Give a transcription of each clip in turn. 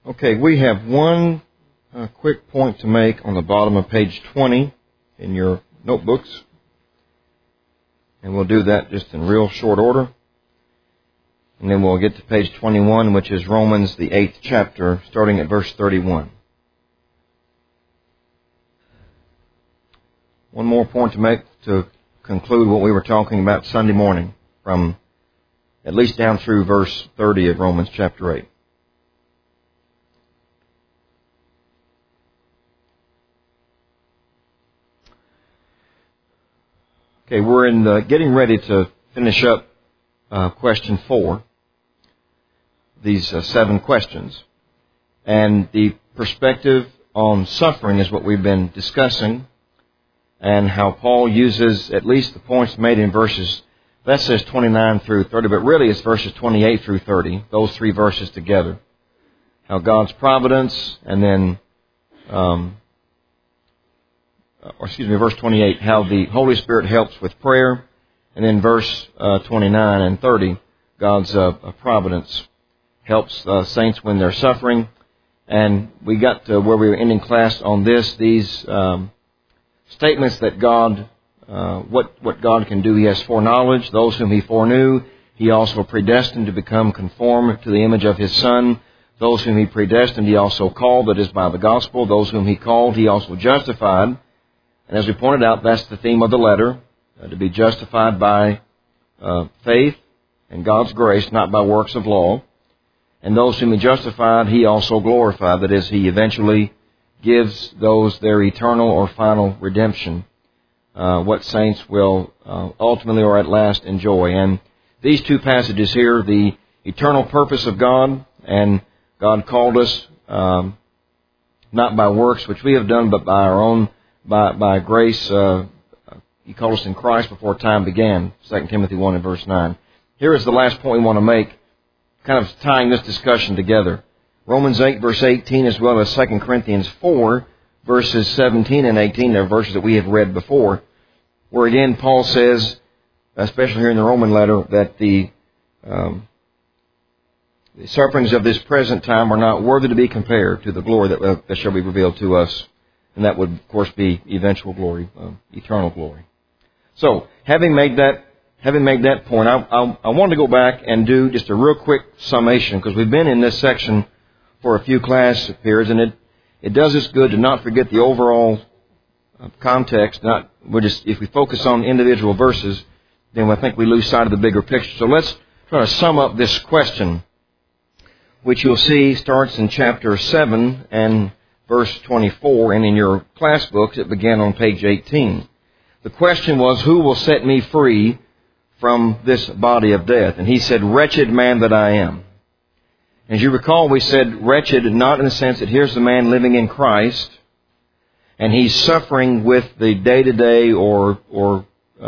Okay, we have one quick point to make on the bottom of page 20 in your notebooks. And we'll do that just in real short order. And then we'll get to page 21, which is Romans, the 8th chapter, starting at verse 31. One more point to make to conclude what we were talking about Sunday morning, from at least down through verse 30 of Romans chapter 8. Okay, we're getting ready to finish up question 4, these 7 questions. And the perspective on suffering is what we've been discussing, and how Paul uses at least the points made in verses, that says 29 through 30, but really it's verses 28 through 30, those 3 verses together. How God's providence, and then, verse 28, how the Holy Spirit helps with prayer, and then verse 29 and 30, God's providence helps saints when they're suffering. And we got to where we were ending class on these statements that God, what God can do. He has foreknowledge. Those whom He foreknew, He also predestined to become conformed to the image of His Son. Those whom He predestined, He also called, that is by the gospel. Those whom He called, He also justified. And as we pointed out, that's the theme of the letter, to be justified by faith and God's grace, not by works of law. And those whom He justified, He also glorified. That is, He eventually gives those their eternal or final redemption, what saints will ultimately or at last enjoy. And these 2 passages here, the eternal purpose of God, and God called us not by works which we have done, but by our own, by grace. He called us in Christ before time began, 2 Timothy 1 and verse 9. Here is the last point we want to make, kind of tying this discussion together. Romans 8, verse 18, as well as 2 Corinthians 4, verses 17 and 18, they're verses that we have read before, where again Paul says, especially here in the Roman letter, that the sufferings of this present time are not worthy to be compared to the glory that shall be revealed to us. And that would, of course, be eventual glory, eternal glory. So, having made that point, I want to go back and do just a real quick summation, because we've been in this section for a few class periods, and it does us good to not forget the overall context. If we focus on individual verses, then I think we lose sight of the bigger picture. So let's try to sum up this question, which you'll see starts in chapter 7 and verse 24, and in your class books it began on page 18. The question was, who will set me free from this body of death? And he said, wretched man that I am. As you recall, we said wretched, not in the sense that here's the man living in Christ, and he's suffering with the day-to-day or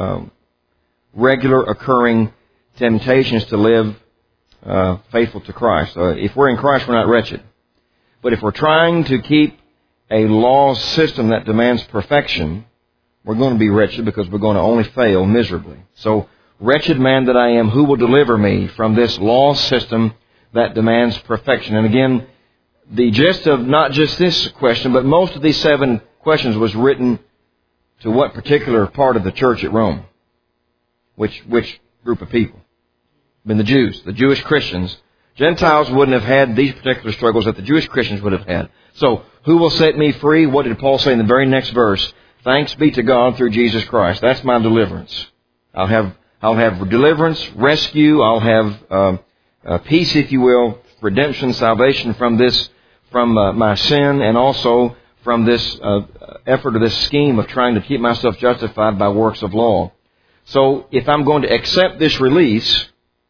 regular occurring temptations to live faithful to Christ. If we're in Christ, we're not wretched. But if we're trying to keep a law system that demands perfection, we're going to be wretched, because we're going to only fail miserably. So, wretched man that I am, who will deliver me from this law system that demands perfection? And again, the gist of not just this question, but most of these 7 questions was written to what particular part of the church at Rome? Which group of people? I mean, the Jews, the Jewish Christians. Gentiles wouldn't have had these particular struggles that the Jewish Christians would have had. So, who will set me free? What did Paul say in the very next verse? Thanks be to God through Jesus Christ. That's my deliverance. I'll have deliverance, rescue. I'll have peace, if you will, redemption, salvation from my sin, and also from this effort or this scheme of trying to keep myself justified by works of law. So, if I'm going to accept this release,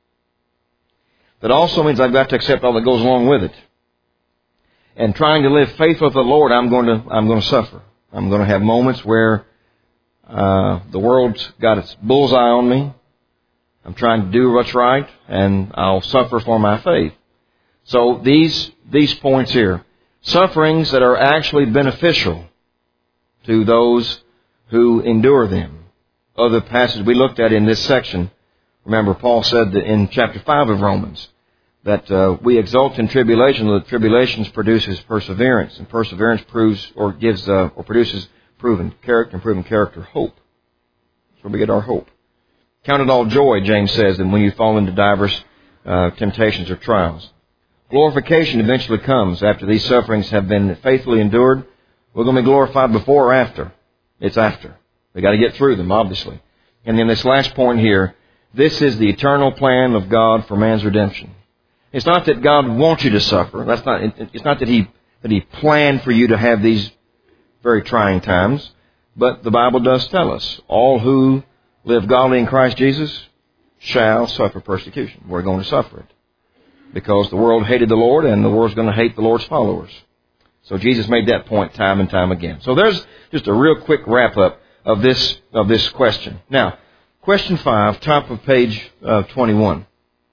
that also means I've got to accept all that goes along with it. And trying to live faithful to the Lord, I'm going to suffer. I'm going to have moments where the world's got its bullseye on me. I'm trying to do what's right, and I'll suffer for my faith. So these points here, sufferings that are actually beneficial to those who endure them. Other passages we looked at in this section, remember Paul said that in chapter 5 of Romans, that we exult in tribulation, that tribulations produces perseverance, and perseverance proves or gives or produces proven character, and proven character hope. That's where we get our hope. Count it all joy, James says, and when you fall into diverse temptations or trials. Glorification eventually comes after these sufferings have been faithfully endured. We're going to be glorified before or after. It's after. We've got to get through them, obviously. And then this last point here, this is the eternal plan of God for man's redemption. It's not that God wants you to suffer. It's not that He planned for you to have these very trying times. But the Bible does tell us, all who live godly in Christ Jesus shall suffer persecution. We're going to suffer it. Because the world hated the Lord, and the world's going to hate the Lord's followers. So Jesus made that point time and time again. So there's just a real quick wrap-up of this question. Now, question 5, top of page 21.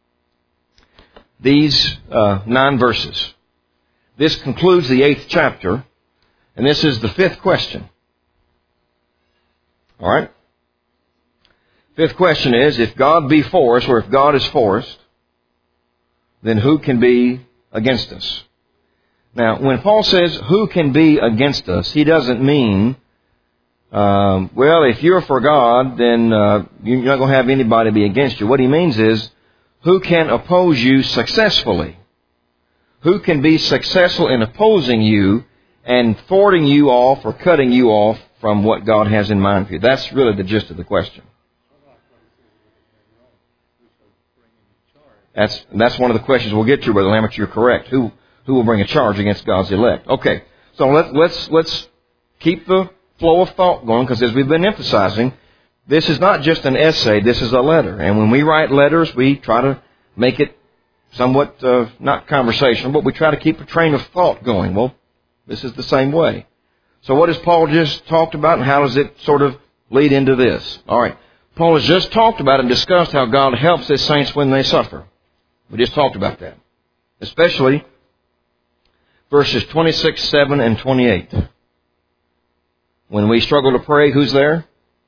These 9 verses. This concludes the 8th chapter, and this is the 5th question. All right? 5th question is, if God be for us, or if God is for us, then who can be against us? Now, when Paul says, who can be against us, he doesn't mean, well, if you're for God, then you're not going to have anybody be against you. What he means is, who can oppose you successfully? Who can be successful in opposing you and thwarting you off or cutting you off from what God has in mind for you? That's really the gist of the question. That's one of the questions we'll get to, Brother Lambert. You're correct. Who will bring a charge against God's elect? Okay, so let's keep the flow of thought going, because as we've been emphasizing, this is not just an essay. This is a letter, and when we write letters, we try to make it somewhat not conversational, but we try to keep a train of thought going. Well, this is the same way. So what has Paul just talked about, and how does it sort of lead into this? All right, Paul has just talked about and discussed how God helps His saints when they suffer. We just talked about that. Especially verses 26, 7, and 28. When we struggle to pray, who's there?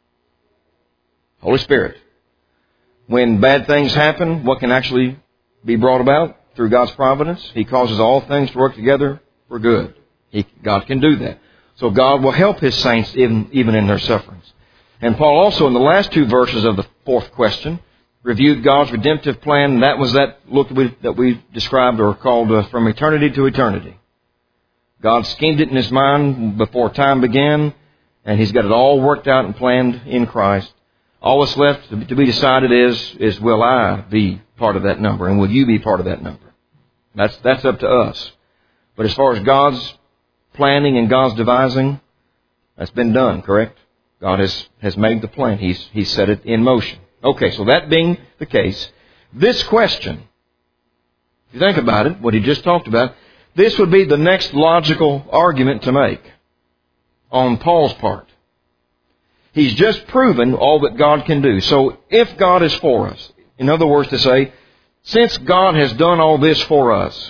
Holy Spirit. When bad things happen, what can actually be brought about? Through God's providence. He causes all things to work together for good. God can do that. So God will help His saints even in their sufferings. And Paul also, in the last 2 verses of the 4th question, reviewed God's redemptive plan. That was that look that we described or called from eternity to eternity. God schemed it in His mind before time began, and He's got it all worked out and planned in Christ. All that's left to be decided is will I be part of that number, and will you be part of that number? That's up to us. But as far as God's planning and God's devising, that's been done, correct? God has made the plan. He's set it in motion. Okay, so that being the case, this question, if you think about it, what he just talked about, this would be the next logical argument to make on Paul's part. He's just proven all that God can do. So if God is for us, in other words to say, since God has done all this for us,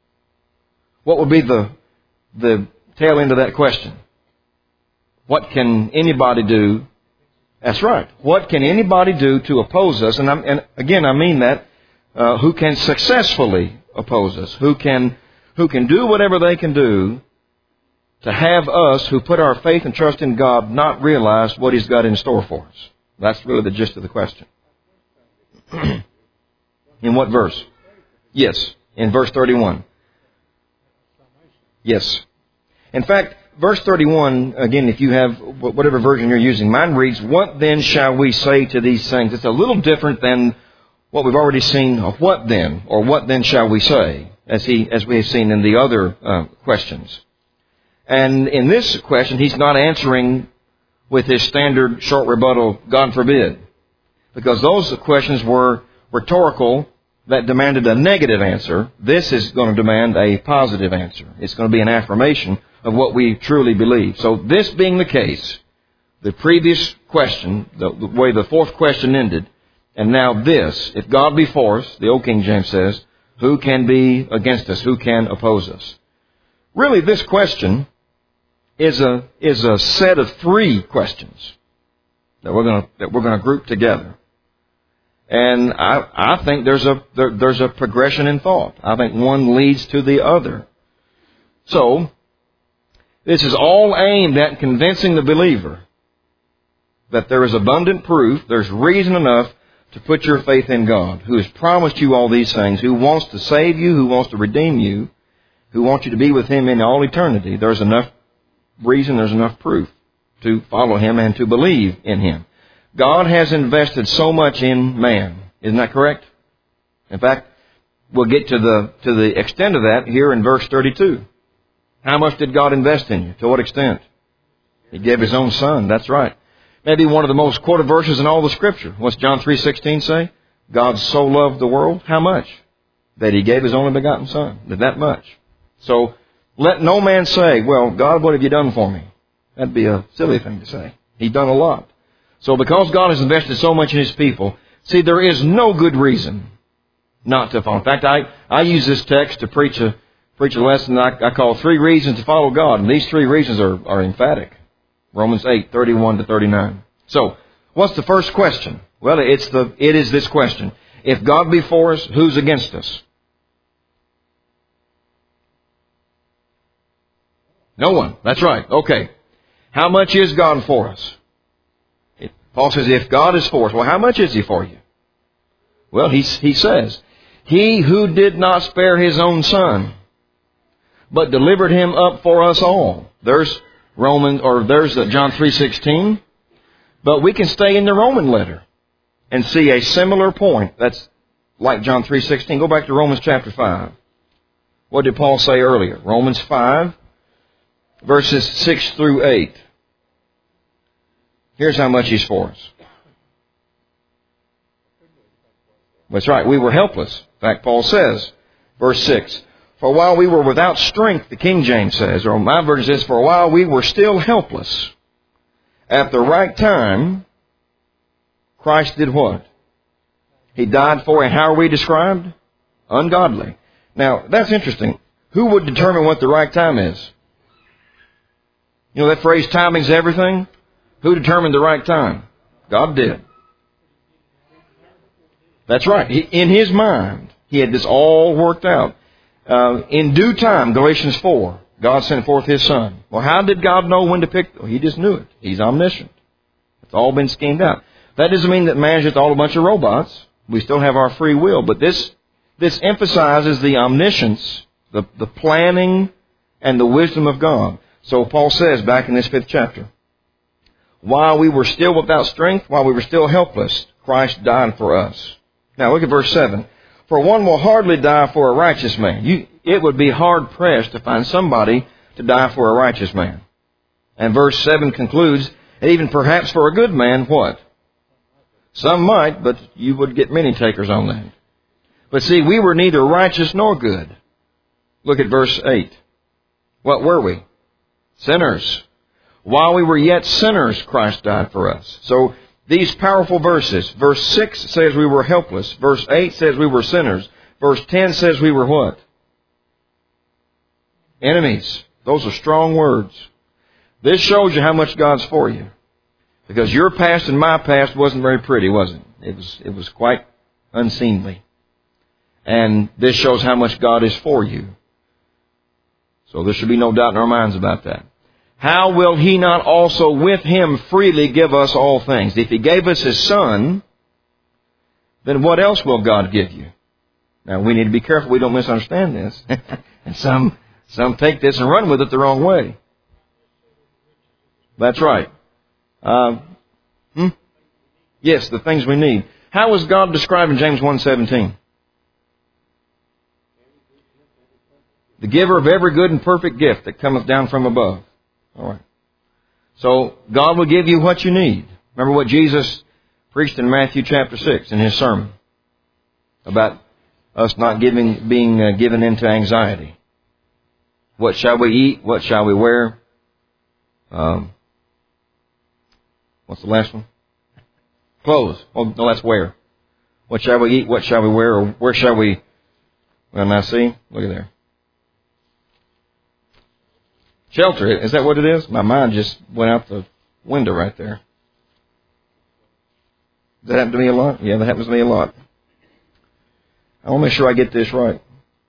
what would be the tail end of that question? What can anybody do? That's right. What can anybody do to oppose us? And again, I mean that. Who can successfully oppose us? Who can do whatever they can do to have us who put our faith and trust in God not realize what He's got in store for us? That's really the gist of the question. In what verse? Yes, in verse 31. Yes. In fact, verse 31, again, if you have whatever version you're using, mine reads, "What then shall we say to these things?" It's a little different than what we've already seen, what then, or what then shall we say, as we have seen in the other questions. And in this question, he's not answering with his standard short rebuttal, God forbid, because those questions were rhetorical that demanded a negative answer. This is going to demand a positive answer. It's going to be an affirmation of what we truly believe. So this being the case, the previous question, the way the 4th question ended, and now this, if God be for us, the old King James says, who can be against us? Who can oppose us? Really, this question is a set of 3 questions that we're going to group together. And I think there's a progression in thought. I think one leads to the other. So, this is all aimed at convincing the believer that there is abundant proof, there's reason enough to put your faith in God, who has promised you all these things, who wants to save you, who wants to redeem you, who wants you to be with Him in all eternity. There's enough reason, there's enough proof to follow Him and to believe in Him. God has invested so much in man. Isn't that correct? In fact, we'll get to the extent of that here in verse 32. How much did God invest in you? To what extent? He gave His own Son. That's right. Maybe one of the most quoted verses in all the Scripture. What's John 3:16 say? God so loved the world. How much? That He gave His only begotten Son. That much. So, let no man say, well, God, what have you done for me? That'd be a silly thing to say. He's done a lot. So because God has invested so much in His people, see, there is no good reason not to follow. In fact, I use this text to preach a lesson I call 3 reasons to follow God. And these 3 reasons are emphatic. Romans 8:31-39. So, what's the first question? Well, it is this question. If God be for us, who's against us? No one. That's right. Okay. How much is God for us? Paul says, if God is for us, well, how much is He for you? Well, he says, He who did not spare His own Son, but delivered Him up for us all. There's John 3:16. But we can stay in the Roman letter and see a similar point. That's like John 3:16. Go back to Romans chapter 5. What did Paul say earlier? Romans 5, verses 6-8. Here's how much He's for us. That's right. We were helpless. In fact, Paul says, verse 6, for while we were without strength, the King James says, or my version says, for a while we were still helpless. At the right time, Christ did what? He died for, and how are we described? Ungodly. Now, that's interesting. Who would determine what the right time is? You know that phrase, timing's everything? Who determined the right time? God did. That's right. In His mind, He had this all worked out. In due time, Galatians 4, God sent forth His Son. Well, how did God know when to pick? Well, He just knew it. He's omniscient. It's all been schemed out. That doesn't mean that man's just all a bunch of robots. We still have our free will. But this emphasizes the omniscience, the planning, and the wisdom of God. So Paul says back in this 5th chapter, while we were still without strength, while we were still helpless, Christ died for us. Now look at verse 7. For one will hardly die for a righteous man. It would be hard pressed to find somebody to die for a righteous man. And verse 7 concludes, even perhaps for a good man, what? Some might, but you would get many takers on that. But see, we were neither righteous nor good. Look at verse 8. What were we? Sinners. While we were yet sinners, Christ died for us. So these powerful verses, verse 6 says we were helpless. Verse 8 says we were sinners. Verse 10 says we were what? Enemies. Those are strong words. This shows you how much God's for you. Because your past and my past wasn't very pretty, was it? It was quite unseemly. And this shows how much God is for you. So there should be no doubt in our minds about that. How will He not also with Him freely give us all things? If He gave us His Son, then what else will God give you? Now we need to be careful we don't misunderstand this. And some take this and run with it the wrong way. That's right. Yes, the things we need. How is God described in James 1:17? The giver of every good and perfect gift that cometh down from above. All right. So God will give you what you need. Remember what Jesus preached in Matthew chapter 6 in His sermon about us not being given into anxiety. What shall we eat? What shall we wear? What's the last one? Clothes. Oh, no, that's wear. What shall we eat? What shall we wear? Or where shall we... Well, now see, look at there. Shelter. Is that what it is? My mind just went out the window right there. Does that happen to me a lot? Yeah, that happens to me a lot. I want to make sure I get this right.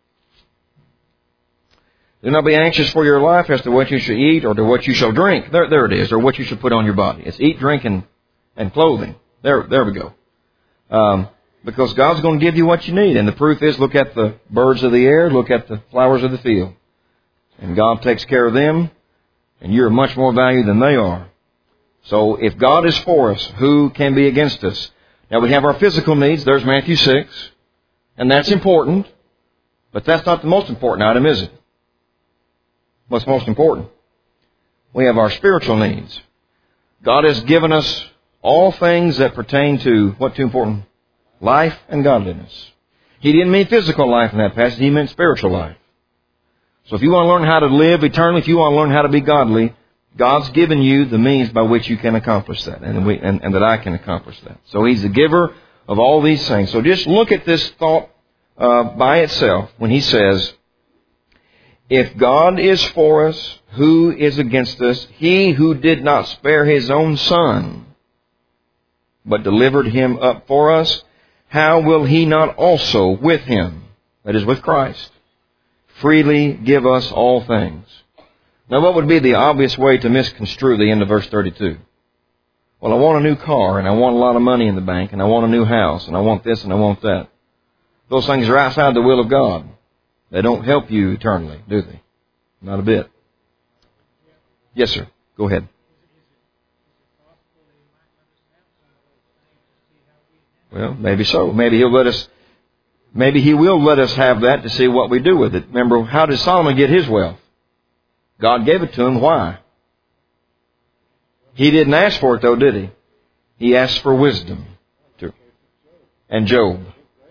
Do not be anxious for your life as to what you shall eat or to what you shall drink. There it is, or what you should put on your body. It's eat, drink, and clothing. There we go. Because God's going to give you what you need. And the proof is, look at the birds of the air, look at the flowers of the field. And God takes care of them, and you're much more valued than they are. So if God is for us, who can be against us? Now we have our physical needs. There's Matthew 6. And that's important. But that's not the most important item, is it? What's most important? We have our spiritual needs. God has given us all things that pertain to what's too important? Life and godliness. He didn't mean physical life in that passage. He meant spiritual life. So if you want to learn how to live eternally, if you want to learn how to be godly, God's given you the means by which you can accomplish that, and that I can accomplish that. So He's the giver of all these things. So just look at this thought by itself when He says, if God is for us, who is against us? He who did not spare His own Son, but delivered Him up for us, how will He not also with Him, that is with Christ, freely give us all things? Now what would be the obvious way to misconstrue the end of verse 32? Well, I want a new car, and I want a lot of money in the bank, and I want a new house, and I want this, and I want that. Those things are outside the will of God. They don't help you eternally, do they? Not a bit. Yes, sir. Go ahead. Well, maybe so. Maybe He will let us have that to see what we do with it. Remember, how did Solomon get his wealth? God gave it to him. Why? He didn't ask for it, though, did he? He asked for wisdom. And Job.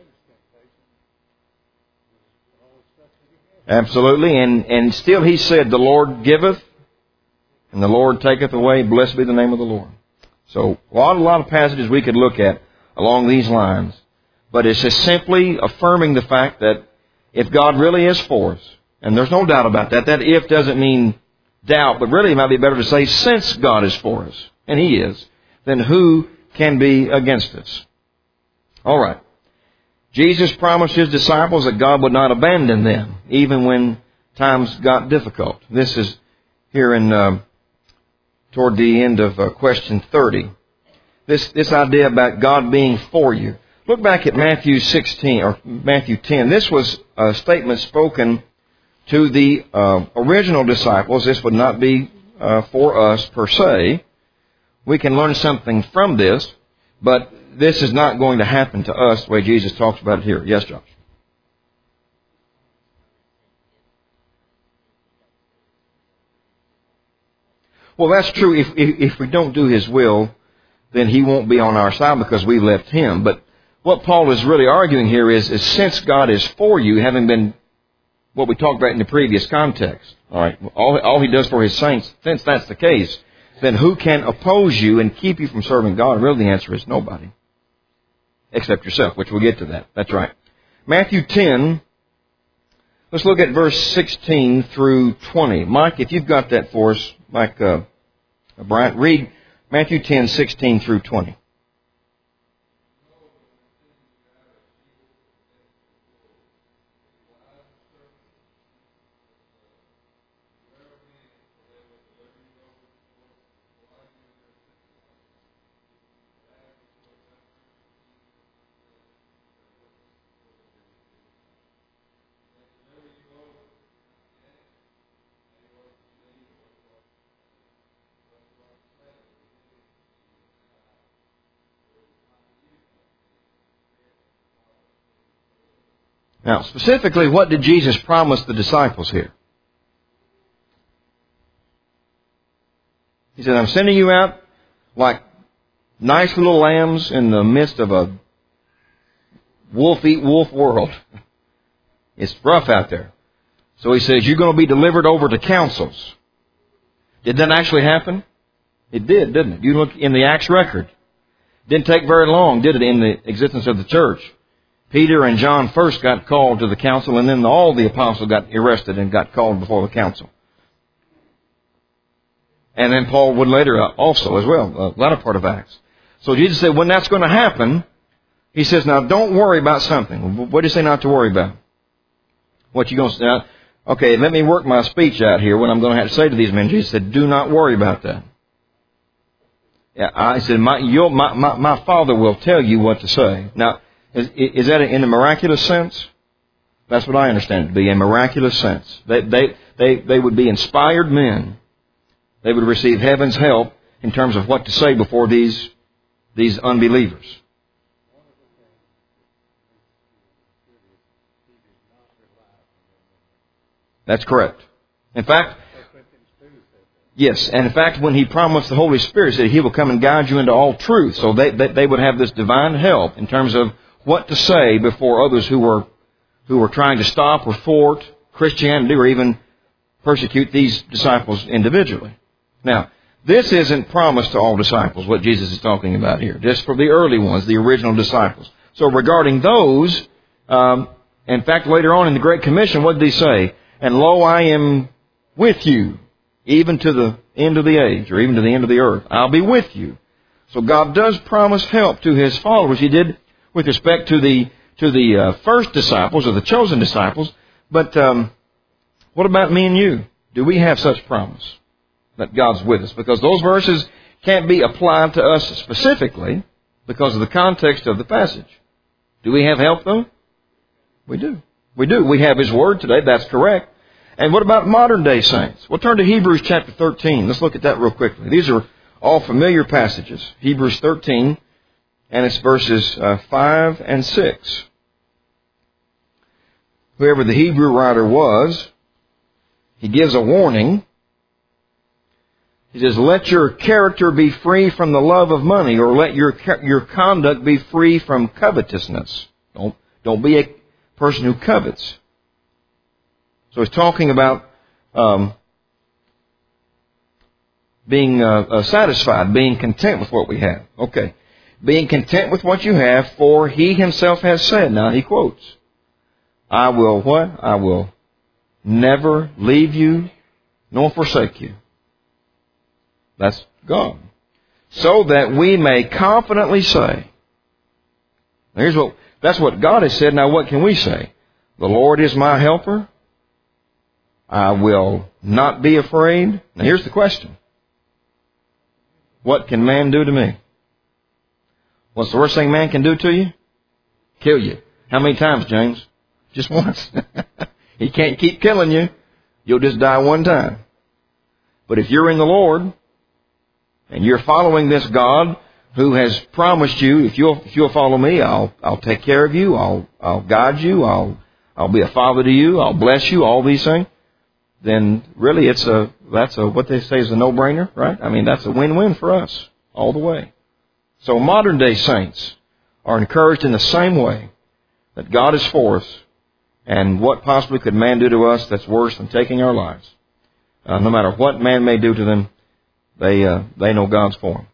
Absolutely. And still He said, the Lord giveth, and the Lord taketh away. Blessed be the name of the Lord. So, a lot of passages we could look at along these lines. But it's just simply affirming the fact that if God really is for us, and there's no doubt about that, that if doesn't mean doubt, but really it might be better to say since God is for us, and He is, then who can be against us? All right. Jesus promised His disciples that God would not abandon them, even when times got difficult. This is here in toward the end of question 30. This idea about God being for you. Look back at Matthew 16 or Matthew 10. This was a statement spoken to the original disciples. This would not be for us per se. We can learn something from this, but this is not going to happen to us the way Jesus talks about it here. Yes, Josh? Well, that's true. If we don't do His will, then He won't be on our side because we left Him. But what Paul is really arguing here is since God is for you, having been what we talked about in the previous context, all right, all He does for His saints, since that's the case, then who can oppose you and keep you from serving God? Really, the answer is nobody. Except yourself, which we'll get to that. That's right. Matthew 10, let's look at verse 16 through 20. Mike, if you've got that for us, Mike Bryant, read Matthew 10, 16 through 20. Now, specifically, what did Jesus promise the disciples here? He said, I'm sending you out like nice little lambs in the midst of a wolf-eat-wolf world. It's rough out there. So He says, you're going to be delivered over to councils. Did that actually happen? It did, didn't it? You look in the Acts record. Didn't take very long, did it, in the existence of the church? Peter and John first got called to the council, and then all the apostles got arrested and got called before the council. And then Paul would later also as well, the latter part of Acts. So Jesus said, when that's going to happen, He says, now don't worry about something. What do you say not to worry about? What you going to say? Okay, let me work my speech out here. What I'm going to have to say to these men. Jesus said, do not worry about that. Yeah, I said, my Father will tell you what to say. Now, is that in a miraculous sense? That's what I understand it to be, a miraculous sense. They would be inspired men. They would receive heaven's help in terms of what to say before these unbelievers. That's correct. In fact, yes, and in fact, when He promised the Holy Spirit, He said He will come and guide you into all truth. So they would have this divine help in terms of what to say before others who were trying to stop or thwart Christianity or even persecute these disciples individually. Now, this isn't promised to all disciples, what Jesus is talking about here, just for the early ones, the original disciples. So regarding those, in fact, later on in the Great Commission, what did He say? And lo, I am with you, even to the end of the age, or even to the end of the earth. I'll be with you. So God does promise help to His followers. He did with respect to the first disciples, or the chosen disciples. But what about me and you? Do we have such promise that God's with us? Because those verses can't be applied to us specifically because of the context of the passage. Do we have help, though? We do. We do. We have His Word today. That's correct. And what about modern day saints? We'll turn to Hebrews chapter 13. Let's look at that real quickly. These are all familiar passages. Hebrews 13, and it's verses 5 and 6. Whoever the Hebrew writer was, he gives a warning. He says, let your character be free from the love of money, or let your conduct be free from covetousness. Don't be a person who covets. So he's talking about being satisfied, being content with what we have. Okay. Being content with what you have, for He Himself has said. Now he quotes, I will what? I will never leave you nor forsake you. That's God. So that we may confidently say. That's what God has said. Now what can we say? The Lord is my helper. I will not be afraid. Now here's the question. What can man do to me? What's the worst thing man can do to you? Kill you. How many times, James? Just once. He can't keep killing you. You'll just die one time. But if you're in the Lord, and you're following this God who has promised you, if you'll follow me, I'll take care of you, I'll guide you, I'll be a father to you, I'll bless you, all these things, then really that's what they say is a no-brainer, right? I mean, that's a win-win for us all the way. So modern day saints are encouraged in the same way that God is for us, and what possibly could man do to us that's worse than taking our lives? No matter what man may do to them, they know God's for them.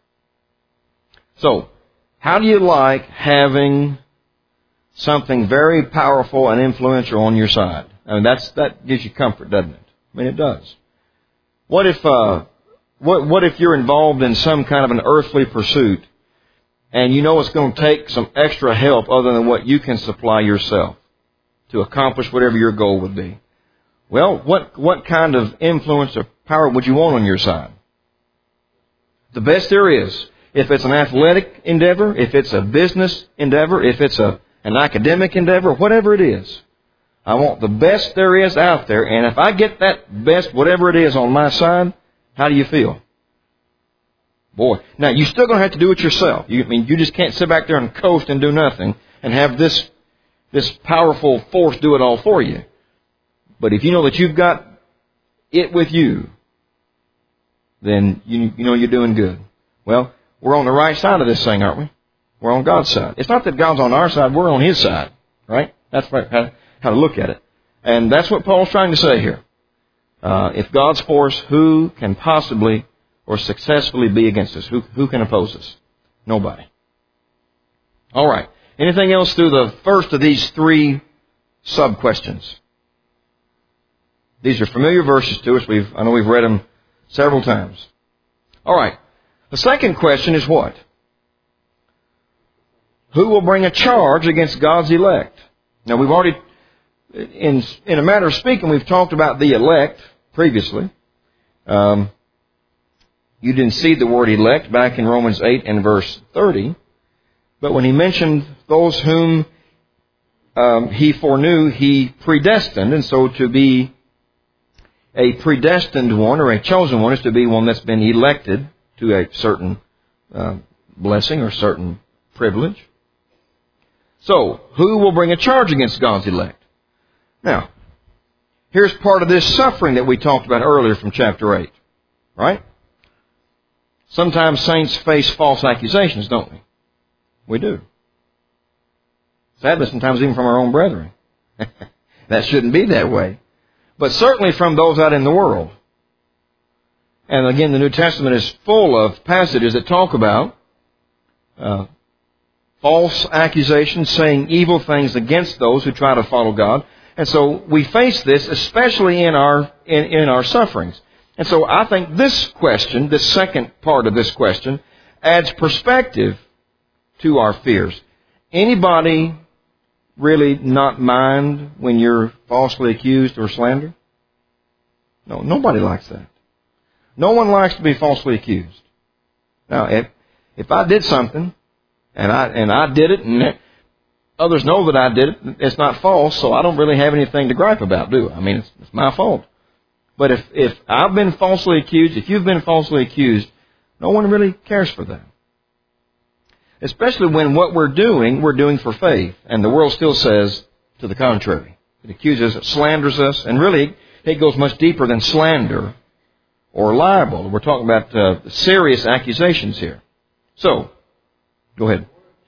So, how do you like having something very powerful and influential on your side? I mean, that gives you comfort, doesn't it? I mean, it does. What if you're involved in some kind of an earthly pursuit, and you know it's going to take some extra help other than what you can supply yourself to accomplish whatever your goal would be? Well, what kind of influence or power would you want on your side? The best there is. If it's an athletic endeavor, if it's a business endeavor, if it's an academic endeavor, whatever it is, I want the best there is out there. And if I get that best, whatever it is, on my side, how do you feel? Boy. Now, you're still going to have to do it yourself. You just can't sit back there and coast and do nothing and have this powerful force do it all for you. But if you know that you've got it with you, then you know you're doing good. Well, we're on the right side of this thing, aren't we? We're on God's side. It's not that God's on our side, we're on His side, right? That's right, how to look at it. And that's what Paul's trying to say here. If God's for us, who can possibly or successfully be against us? Who can oppose us? Nobody. All right. Anything else through the first of these three sub-questions? These are familiar verses to us. I know we've read them several times. All right. The second question is what? Who will bring a charge against God's elect? Now, we've already, in a matter of speaking, we've talked about the elect previously. You didn't see the word elect back in Romans 8 and verse 30. But when he mentioned those whom he foreknew, he predestined. And so to be a predestined one or a chosen one is to be one that's been elected to a certain blessing or certain privilege. So, who will bring a charge against God's elect? Now, here's part of this suffering that we talked about earlier from chapter 8. Right? Sometimes saints face false accusations, don't we? We do. Sadly, sometimes even from our own brethren. That shouldn't be that way. But certainly from those out in the world. And again, the New Testament is full of passages that talk about false accusations, saying evil things against those who try to follow God. And so we face this, especially in our sufferings. And so I think this question, this second part of this question, adds perspective to our fears. Anybody really not mind when you're falsely accused or slandered? No, nobody likes that. No one likes to be falsely accused. Now, if I did something, and I did it, and others know that I did it, it's not false, so I don't really have anything to gripe about, do I? I mean, it's my fault. But if I've been falsely accused, if you've been falsely accused, no one really cares for that. Especially when what we're doing for faith, and the world still says to the contrary. It accuses us, slanders us, and really it goes much deeper than slander or libel. We're talking about serious accusations here. So, go ahead.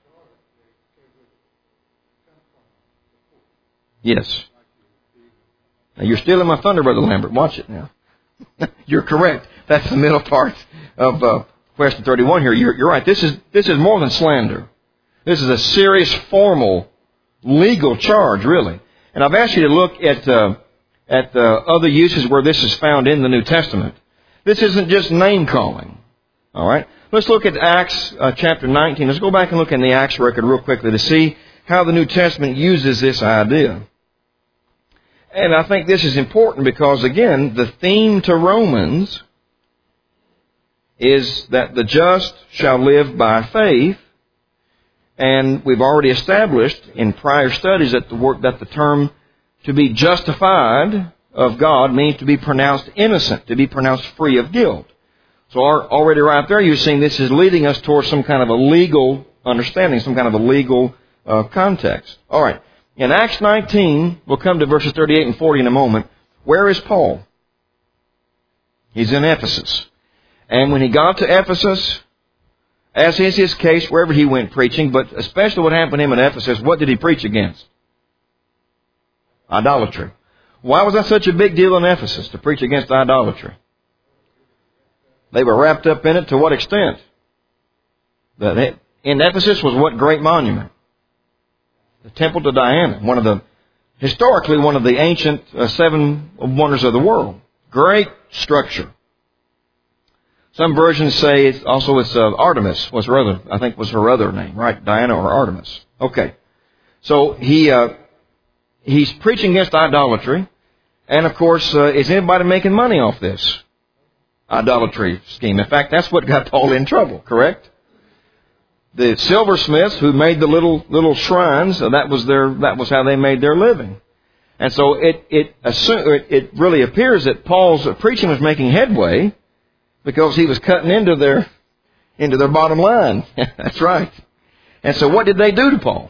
Yes. Now, you're stealing my thunder, Brother Lambert. Watch it now. You're correct. That's the middle part of question 31 here. You're right. This is more than slander. This is a serious, formal, legal charge, really. And I've asked you to look at other uses where this is found in the New Testament. This isn't just name calling. All right. Let's look at Acts chapter 19. Let's go back and look in the Acts record real quickly to see how the New Testament uses this idea. And I think this is important because, again, the theme to Romans is that the just shall live by faith. And we've already established in prior studies that the term to be justified of God means to be pronounced innocent, to be pronounced free of guilt. So already right there you're seeing this is leading us towards some kind of a legal understanding, some kind of a legal context. All right. In Acts 19, we'll come to verses 38 and 40 in a moment. Where is Paul? He's in Ephesus. And when he got to Ephesus, as is his case wherever he went preaching, but especially what happened to him in Ephesus, what did he preach against? Idolatry. Why was that such a big deal in Ephesus, to preach against idolatry? They were wrapped up in it to what extent? In Ephesus was what great monument? The Temple to Diana, historically one of the ancient seven wonders of the world. Great structure. Some versions say it's Artemis was her other name, right? Diana or Artemis. Okay. So he's preaching against idolatry. And of course, is anybody making money off this idolatry scheme? In fact, that's what got Paul in trouble, correct? The silversmiths who made the little shrines, that was how they made their living. And so it really appears that Paul's preaching was making headway because he was cutting into their bottom line. That's right. And so what did they do to Paul?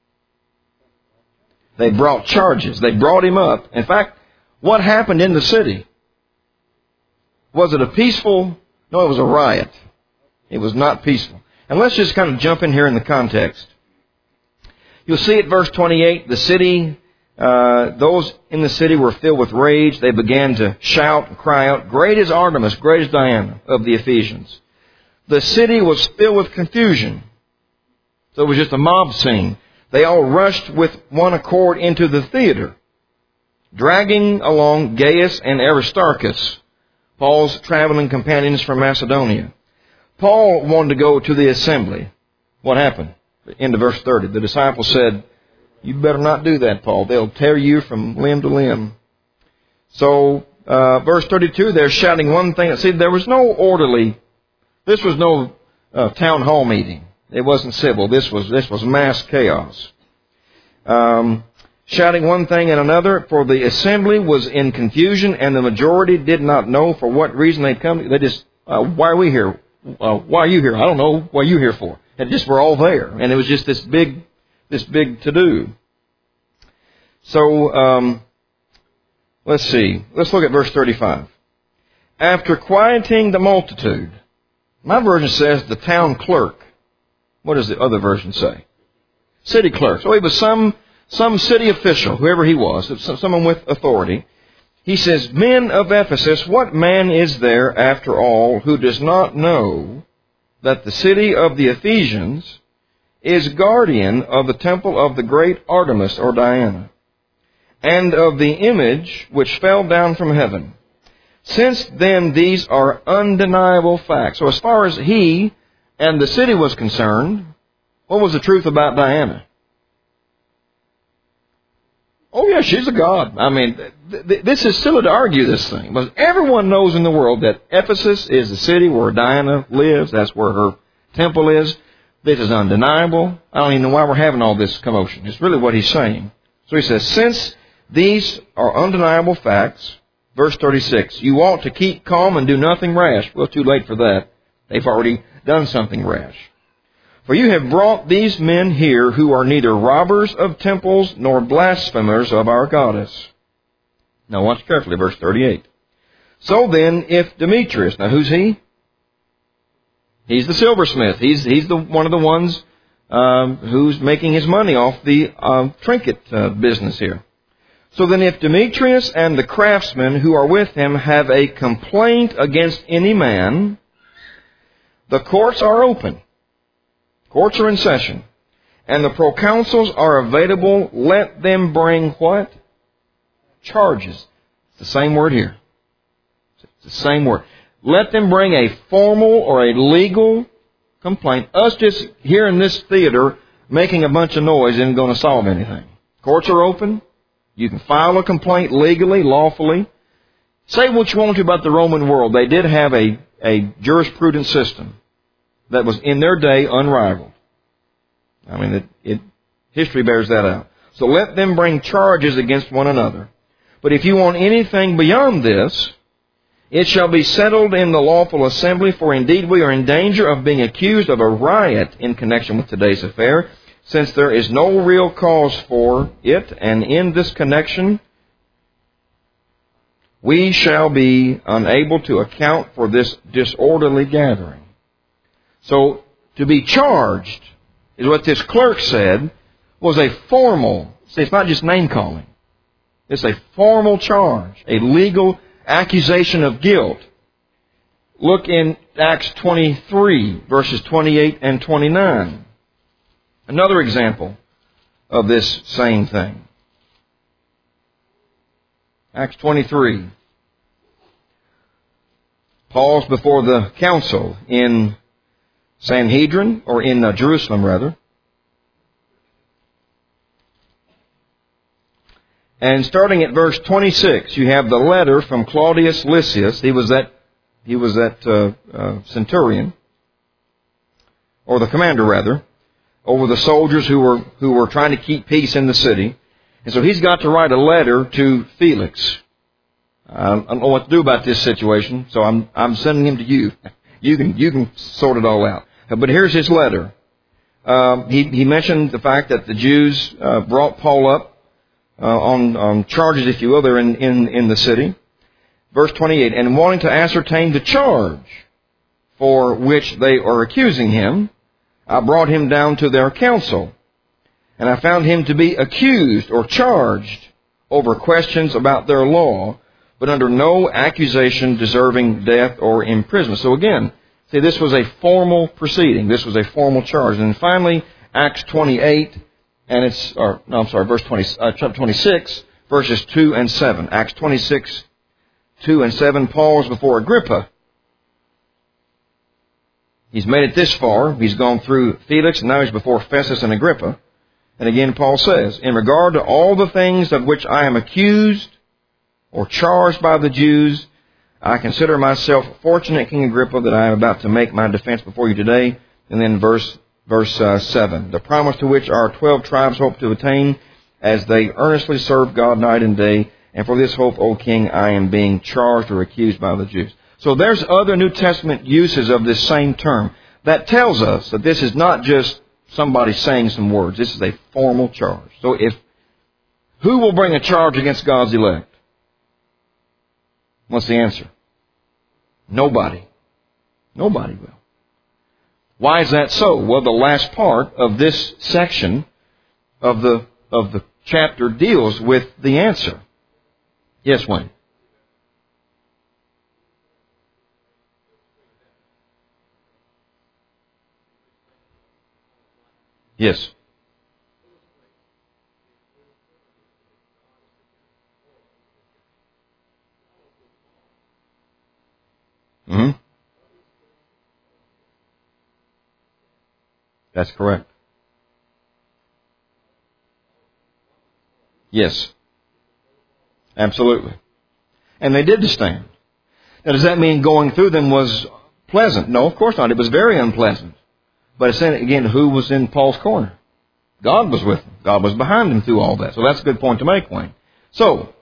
They brought charges. They brought him up. In fact, what happened in the city? Was it a peaceful? No, it was a riot. It was not peaceful. And let's just kind of jump in here in the context. You'll see at verse 28, the city, those in the city were filled with rage. They began to shout and cry out, "Great is Artemis, great is Diana," of the Ephesians. The city was filled with confusion. So it was just a mob scene. They all rushed with one accord into the theater, dragging along Gaius and Aristarchus, Paul's traveling companions from Macedonia. Paul wanted to go to the assembly. What happened? End of verse 30. The disciples said, "You better not do that, Paul. They'll tear you from limb to limb." So, verse 32, they're shouting one thing. See, there was no orderly. This was no town hall meeting. It wasn't civil. This was mass chaos. Shouting one thing and another, for the assembly was in confusion, and the majority did not know for what reason they'd come. They just, why are we here? Why are you here? I don't know. What are you here for? And just we're all there, and it was just this big to do. So let's see. Let's look at verse 35. After quieting the multitude, my version says the town clerk. What does the other version say? City clerk. So he was some city official, whoever he was, someone with authority. He says, "Men of Ephesus, what man is there, after all, who does not know that the city of the Ephesians is guardian of the temple of the great Artemis or Diana, and of the image which fell down from heaven? Since then these are undeniable facts." So as far as he and the city was concerned, what was the truth about Diana? Oh yeah, she's a god. I mean, this is silly to argue this thing. But everyone knows in the world that Ephesus is the city where Diana lives. That's where her temple is. This is undeniable. I don't even know why we're having all this commotion. It's really what he's saying. So he says, since these are undeniable facts, verse 36, you ought to keep calm and do nothing rash. Well, too late for that. They've already done something rash. For you have brought these men here who are neither robbers of temples nor blasphemers of our goddess. Now watch carefully, verse 38. So then, if Demetrius, now who's he? He's the silversmith. He's one of the ones who's making his money off the trinket business here. So then, if Demetrius and the craftsmen who are with him have a complaint against any man, the courts are open. Courts are in session. And the proconsuls are available. Let them bring what? Charges. It's the same word here. It's the same word. Let them bring a formal or a legal complaint. Us just here in this theater making a bunch of noise isn't going to solve anything. Courts are open. You can file a complaint legally, lawfully. Say what you want to about the Roman world. They did have a jurisprudence system that was in their day unrivaled. I mean, history bears that out. So let them bring charges against one another. But if you want anything beyond this, it shall be settled in the lawful assembly, for indeed we are in danger of being accused of a riot in connection with today's affair, since there is no real cause for it, and in this connection we shall be unable to account for this disorderly gathering. So, to be charged, is what this clerk said, was a formal, see, it's not just name-calling. It's a formal charge, a legal accusation of guilt. Look in Acts 23, verses 28 and 29. Another example of this same thing. Acts 23. Paul's before the council in Sanhedrin, or in Jerusalem rather. And starting at verse 26, you have the letter from Claudius Lysias. He was that centurion, or the commander rather, over the soldiers who were trying to keep peace in the city. And so he's got to write a letter to Felix. I don't know what to do about this situation, so I'm sending him to you. You can sort it all out. But here's his letter. He mentioned the fact that the Jews brought Paul up on charges, if you will, there in the city. Verse 28, and wanting to ascertain the charge for which they are accusing him, I brought him down to their council, and I found him to be accused or charged over questions about their law, but under no accusation deserving death or imprisonment. So again, see, this was a formal proceeding. This was a formal charge. And finally, Acts 28, verse 26, verses 2 and 7. Acts 26, 2 and 7, Paul is before Agrippa. He's made it this far. He's gone through Felix, and now he's before Festus and Agrippa. And again, Paul says, in regard to all the things of which I am accused or charged by the Jews, I consider myself fortunate, King Agrippa, that I am about to make my defense before you today. And then verse 7, the promise to which our 12 tribes hope to attain as they earnestly serve God night and day. And for this hope, O King, I am being charged or accused by the Jews. So there's other New Testament uses of this same term. That tells us that this is not just somebody saying some words. This is a formal charge. So who will bring a charge against God's elect? What's the answer? Nobody. Nobody will. Why is that so? Well, the last part of this section of the chapter deals with the answer. Yes, Wayne. Yes. Mm-hmm. That's correct. Yes. Absolutely. And they did stand. Now, does that mean going through them was pleasant? No, of course not. It was very unpleasant. But it's saying, again, who was in Paul's corner? God was with him. God was behind him through all that. So that's a good point to make, Wayne. So,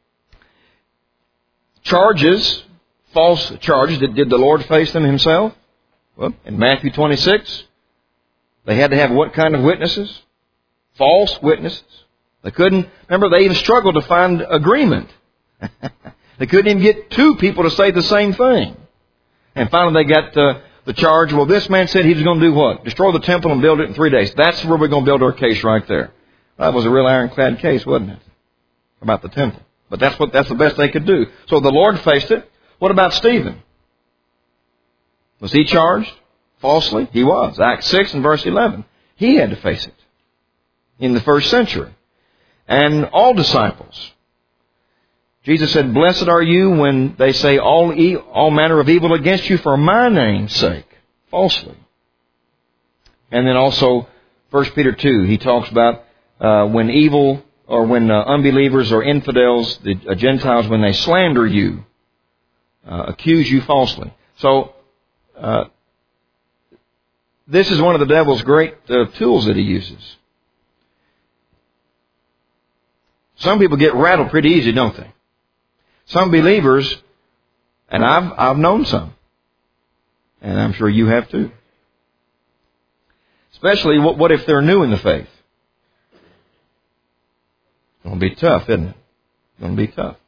charges, false charges, did the Lord face them himself? Well, in Matthew 26, they had to have what kind of witnesses? False witnesses. They couldn't, remember, they even struggled to find agreement. They couldn't even get two people to say the same thing. And finally they got the charge, well, this man said he was going to do what? Destroy the temple and build it in 3 days. That's where we're going to build our case right there. That was a real ironclad case, wasn't it? About the temple. But that's the best they could do. So the Lord faced it. What about Stephen? Was he charged falsely? He was. Acts 6 and verse 11. He had to face it in the first century. And all disciples. Jesus said, blessed are you when they say all manner of evil against you for my name's sake. Falsely. And then also, 1 Peter 2, he talks about when evil or when unbelievers or infidels, the Gentiles, when they slander you, accuse you falsely. So, this is one of the devil's great tools that he uses. Some people get rattled pretty easy, don't they? Some believers, and I've known some, and I'm sure you have too. Especially, what if they're new in the faith? It's going to be tough, isn't it? It's going to be tough.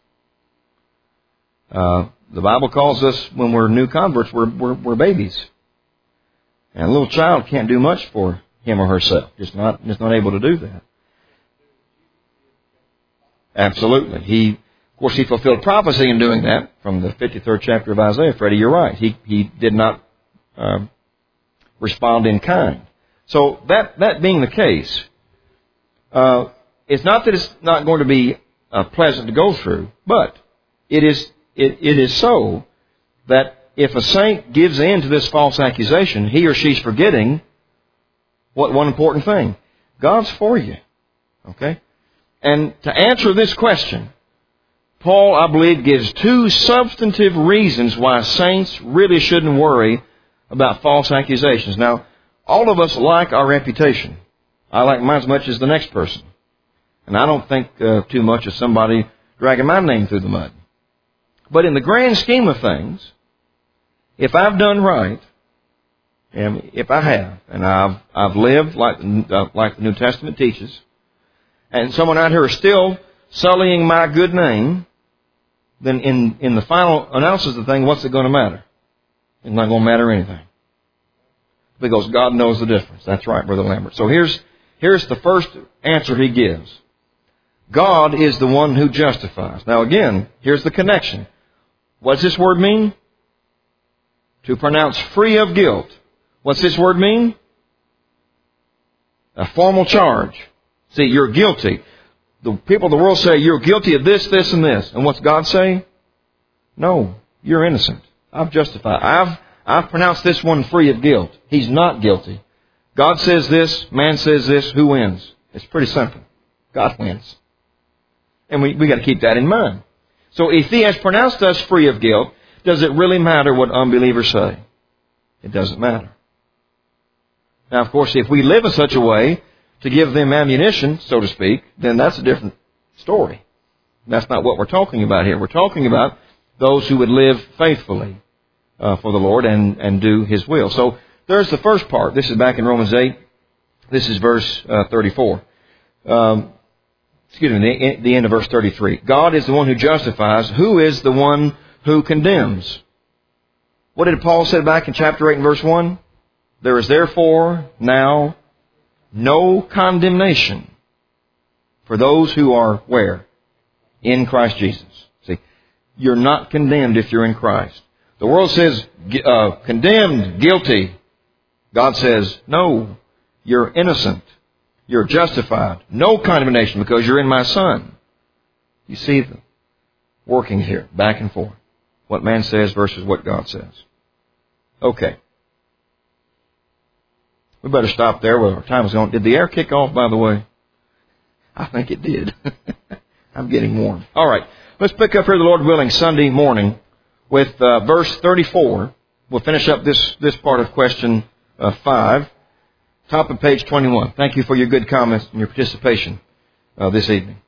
The Bible calls us, when we're new converts, we're babies. And a little child can't do much for him or herself. Just not able to do that. Absolutely. Of course, he fulfilled prophecy in doing that from the 53rd chapter of Isaiah. Freddie, you're right. He did not respond in kind. So that being the case, it's not that it's not going to be pleasant to go through, but it is so that if a saint gives in to this false accusation, he or she's forgetting one important thing. God's for you. Okay? And to answer this question, Paul, I believe, gives two substantive reasons why saints really shouldn't worry about false accusations. Now, all of us like our reputation. I like mine as much as the next person. And I don't think too much of somebody dragging my name through the mud. But in the grand scheme of things, if I've done right, and if I have, and I've lived like the New Testament teaches, and someone out here is still sullying my good name, then in the final analysis of the thing, what's it going to matter? It's not going to matter anything. Because God knows the difference. That's right, Brother Lambert. So here's the first answer he gives. God is the one who justifies. Now again, here's the connection. What does this word mean? To pronounce free of guilt. What's this word mean? A formal charge. See, you're guilty. The people of the world say, you're guilty of this, this, and this. And what's God say? No, you're innocent. I've justified. I've pronounced this one free of guilt. He's not guilty. God says this, man says this, who wins? It's pretty simple. God wins. And we got to keep that in mind. So if He has pronounced us free of guilt, does it really matter what unbelievers say? It doesn't matter. Now, of course, if we live in such a way to give them ammunition, so to speak, then that's a different story. That's not what we're talking about here. We're talking about those who would live faithfully for the Lord and do His will. So there's the first part. This is back in Romans 8. This is verse 34. The end of verse 33. God is the one who justifies. Who is the one who condemns? What did Paul say back in chapter 8 and verse 1? There is therefore now no condemnation for those who are where? In Christ Jesus. See, you're not condemned if you're in Christ. The world says condemned, guilty. God says, no, you're innocent. You're justified. No condemnation because you're in my Son. You see the working here, back and forth. What man says versus what God says. Okay. We better stop there. Well, our time is gone. Did the air kick off, by the way? I think it did. I'm getting warm. All right. Let's pick up here, the Lord willing, Sunday morning with verse 34. We'll finish up this part of question 5. Top of page 21. Thank you for your good comments and your participation this evening.